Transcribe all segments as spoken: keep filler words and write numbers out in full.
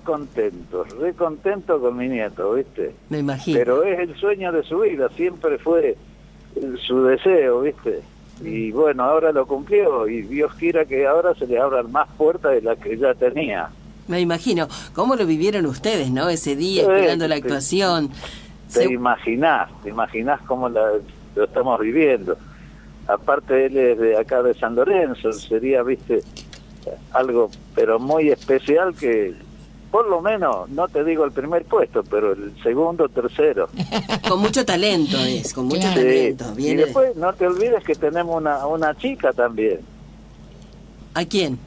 contento, re contento con mi nieto, ¿viste? Me imagino. Pero es el sueño de su vida, siempre fue su deseo, ¿viste? Y bueno, ahora lo cumplió y Dios quiera que ahora se le abran más puertas de las que ya tenía. Me imagino. ¿Cómo lo vivieron ustedes, no? Ese día, esperando la actuación. Te Se... imaginás, te imaginás cómo la, lo estamos viviendo. Aparte él es de acá de San Lorenzo, sería, viste, algo pero muy especial que, por lo menos, no te digo el primer puesto, pero el segundo, tercero. Con mucho talento es, con mucho Claro. talento. Sí. Viene... Y después no te olvides que tenemos una, una chica también. ¿A quién?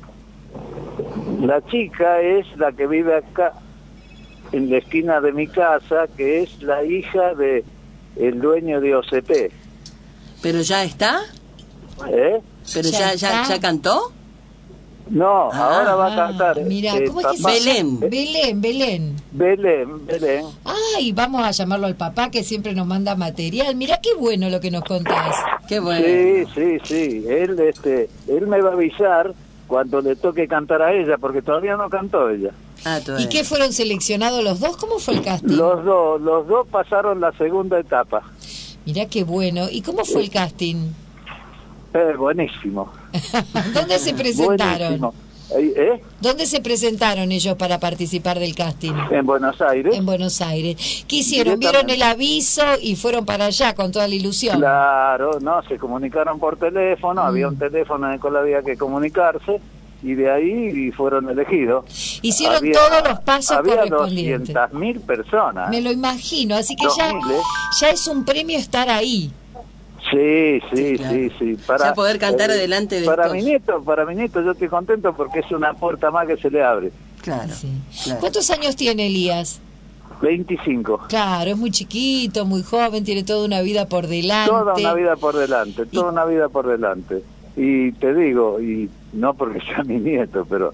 La chica es la que vive acá, en la esquina de mi casa, que es la hija de el dueño de O C P. ¿Pero ya está? ¿Eh? ¿Pero ya, ¿Ya ya, está? ya cantó? No, Ah, ahora va a cantar. Mira, el ¿cómo es que se papá- Belén. llama? Belén, Belén. Belén, Belén. Ay, vamos a llamarlo al papá que siempre nos manda material. Mira qué bueno lo que nos contás. Qué bueno. Sí, sí, sí. Él, este, él me va a avisar cuando le toque cantar a ella, porque todavía no cantó ella. Ah, ¿Y todavía. qué fueron seleccionados los dos? ¿Cómo fue el casting? Los dos, los dos pasaron la segunda etapa. Mirá qué bueno. ¿Y cómo fue el casting? Eh, buenísimo. ¿Dónde se presentaron? Buenísimo. ¿Eh? ¿Dónde se presentaron ellos para participar del casting? En Buenos Aires. En Buenos Aires. ¿Qué hicieron? ¿Vieron el aviso y fueron para allá con toda la ilusión? Claro, no, se comunicaron por teléfono, Mm. había un teléfono en el cual había que comunicarse y de ahí fueron elegidos. Hicieron Había- todos los pasos había correspondientes. doscientas mil personas. Me lo imagino, así que Dos ya, mil, ¿eh? ya es un premio estar ahí. Sí, sí, Sí, claro. sí, sí. Para Ya poder cantar eh, adelante de Para estos. mi nieto, para mi nieto yo estoy contento porque es una puerta más que se le abre. Claro, Sí. claro. ¿Cuántos años tiene Elías? veinticinco. Claro, es muy chiquito, muy joven, tiene toda una vida por delante. Toda una vida por delante, toda una vida por delante. Y te digo, y no porque sea mi nieto, pero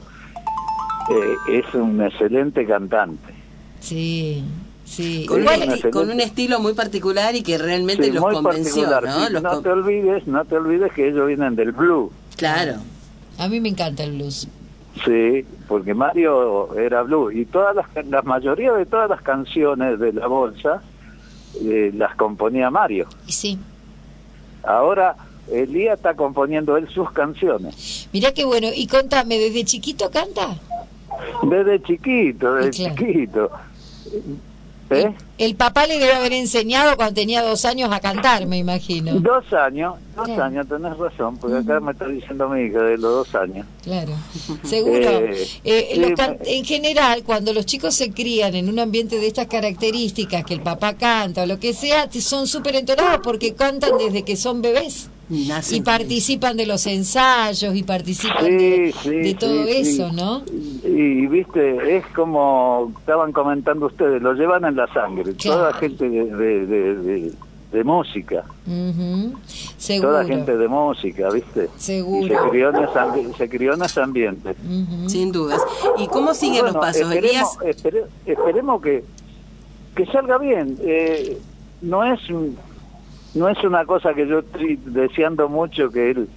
eh, es un excelente cantante. Sí, sí. Con, Igual- un, esti- excelente. con un estilo muy particular y que realmente Sí, los muy convenció, particular. ¿no? Y Los no con- te olvides, no te olvides que ellos vienen del blues. Claro. A mí me encanta el blues. Sí, porque Mario era blues y todas las, la mayoría de todas las canciones de la bolsa eh, las componía Mario. Y sí. Ahora Elías está componiendo él sus canciones. Mirá qué bueno. Y contame, ¿desde chiquito canta? Desde chiquito, desde Y claro. chiquito. ¿Eh? El papá le debe haber enseñado cuando tenía dos años a cantar, me imagino. Dos años, dos Claro. años, tenés razón, porque acá me está diciendo mi hija de los dos años. Claro, seguro. Eh, Eh, sí, los can- me- en general, cuando los chicos se crían en un ambiente de estas características, que el papá canta o lo que sea, t- son súper entonados porque cantan desde que son bebés. Nacen Y participan de los ensayos y participan Sí, de, sí, de todo sí, sí. eso, ¿no? Y, y, viste, es como estaban comentando ustedes, lo llevan en la sangre. Claro. Toda gente de, de, de, de- de música, Ujú. Seguro. toda gente de música, viste. Seguro. Y se crió en ese, ambi- se crió en ese ambiente. Ujú. Sin dudas. ¿Y cómo siguen Bueno, los pasos, esperemos, Elías? espere- esperemos que, que salga bien. Eh, no es un- no es una cosa que yo estoy deseando mucho que él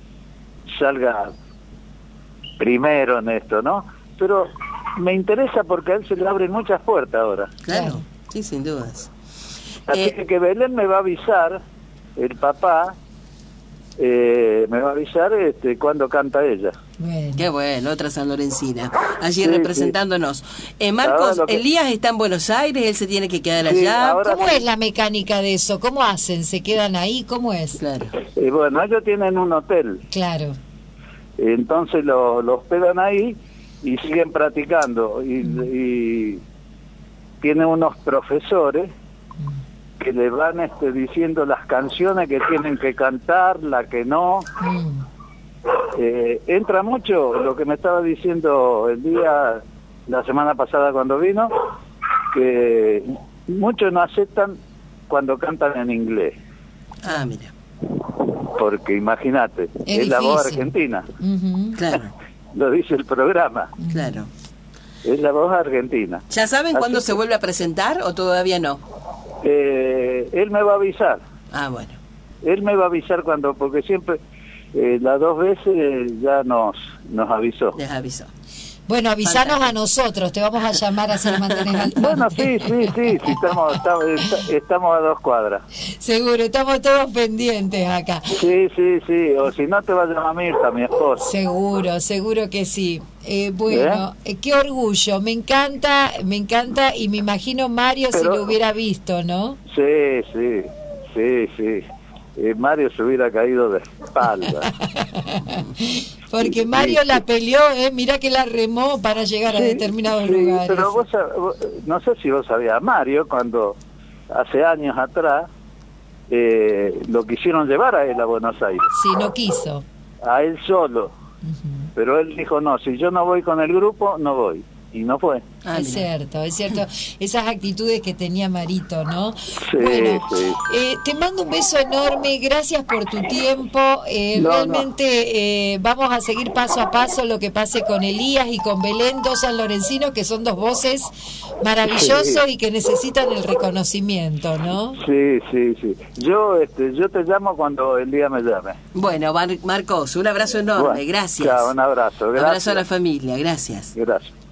salga primero en esto, ¿no? Pero me interesa porque a él se le abren muchas puertas ahora. Claro. Claro. Sí, sin dudas. Así Eh, que, que Belén me va a avisar, el papá eh, me va a avisar este, cuando canta ella. Bueno. Qué bueno, otra San Lorencina. Allí Sí, representándonos. Eh, Marcos, Ahora lo que- Elías está en Buenos Aires, él se tiene que quedar Sí, allá. ahora- ¿Cómo sí. es la mecánica de eso? ¿Cómo hacen? ¿Se quedan ahí? ¿Cómo es? Claro. Y bueno, ellos tienen un hotel, Claro. entonces lo, lo hospedan ahí y siguen practicando. Y, y tienen unos profesores que le van este, diciendo las canciones que tienen que cantar, la que no. Mm. Eh, entra mucho lo que me estaba diciendo el día, la semana pasada cuando vino, que muchos no aceptan cuando cantan en inglés, Ah, mira. porque imagínate, es, Es la voz difícil. argentina, Ujú. Claro, lo dice el programa, claro. es la voz argentina. ¿Ya saben Así cuándo que- se vuelve a presentar o todavía no? Eh, él me va a avisar, Ah, bueno. él me va a avisar cuando, porque siempre, eh, las dos veces ya nos, nos avisó. Les aviso. Bueno, avisanos a nosotros, te vamos a llamar así nos mantenés al tanto. Bueno, sí, sí, sí, sí estamos, estamos, estamos a dos cuadras. Seguro, estamos todos pendientes acá. Sí, sí, sí, o si no te va a llamar Mirta, mi esposa. Seguro, seguro que sí. Eh, bueno, ¿Eh? Eh, qué orgullo, me encanta, me encanta y me imagino Mario Pero, si lo hubiera visto, ¿no? Sí, sí, sí, sí. Eh, Mario se hubiera caído de espalda. Porque Mario la peleó, eh, mirá que la remó para llegar sí, a determinados sí, lugares. Pero vos, vos, no sé si vos sabías, Mario, cuando hace años atrás eh, lo quisieron llevar a él a Buenos Aires. Sí, no quiso. A él solo. Uh-huh. Pero él dijo, no, si yo no voy con el grupo, no voy. Y no fue. Ah, es cierto, es cierto. Esas actitudes que tenía Marito, ¿no? Sí, bueno, sí. Eh, te mando un beso enorme, gracias por tu tiempo. Eh, no, realmente no. Eh, vamos a seguir paso a paso lo que pase con Elías y con Belén, dos sanlorencinos que son dos voces maravillosos sí. y que necesitan el reconocimiento, ¿no? Sí, sí, sí. Yo, este, yo te llamo cuando el día me llame. Bueno, Mar- Marcos, un abrazo enorme, bueno, gracias. Chao, un abrazo. Gracias. Un abrazo a la familia, gracias. Gracias.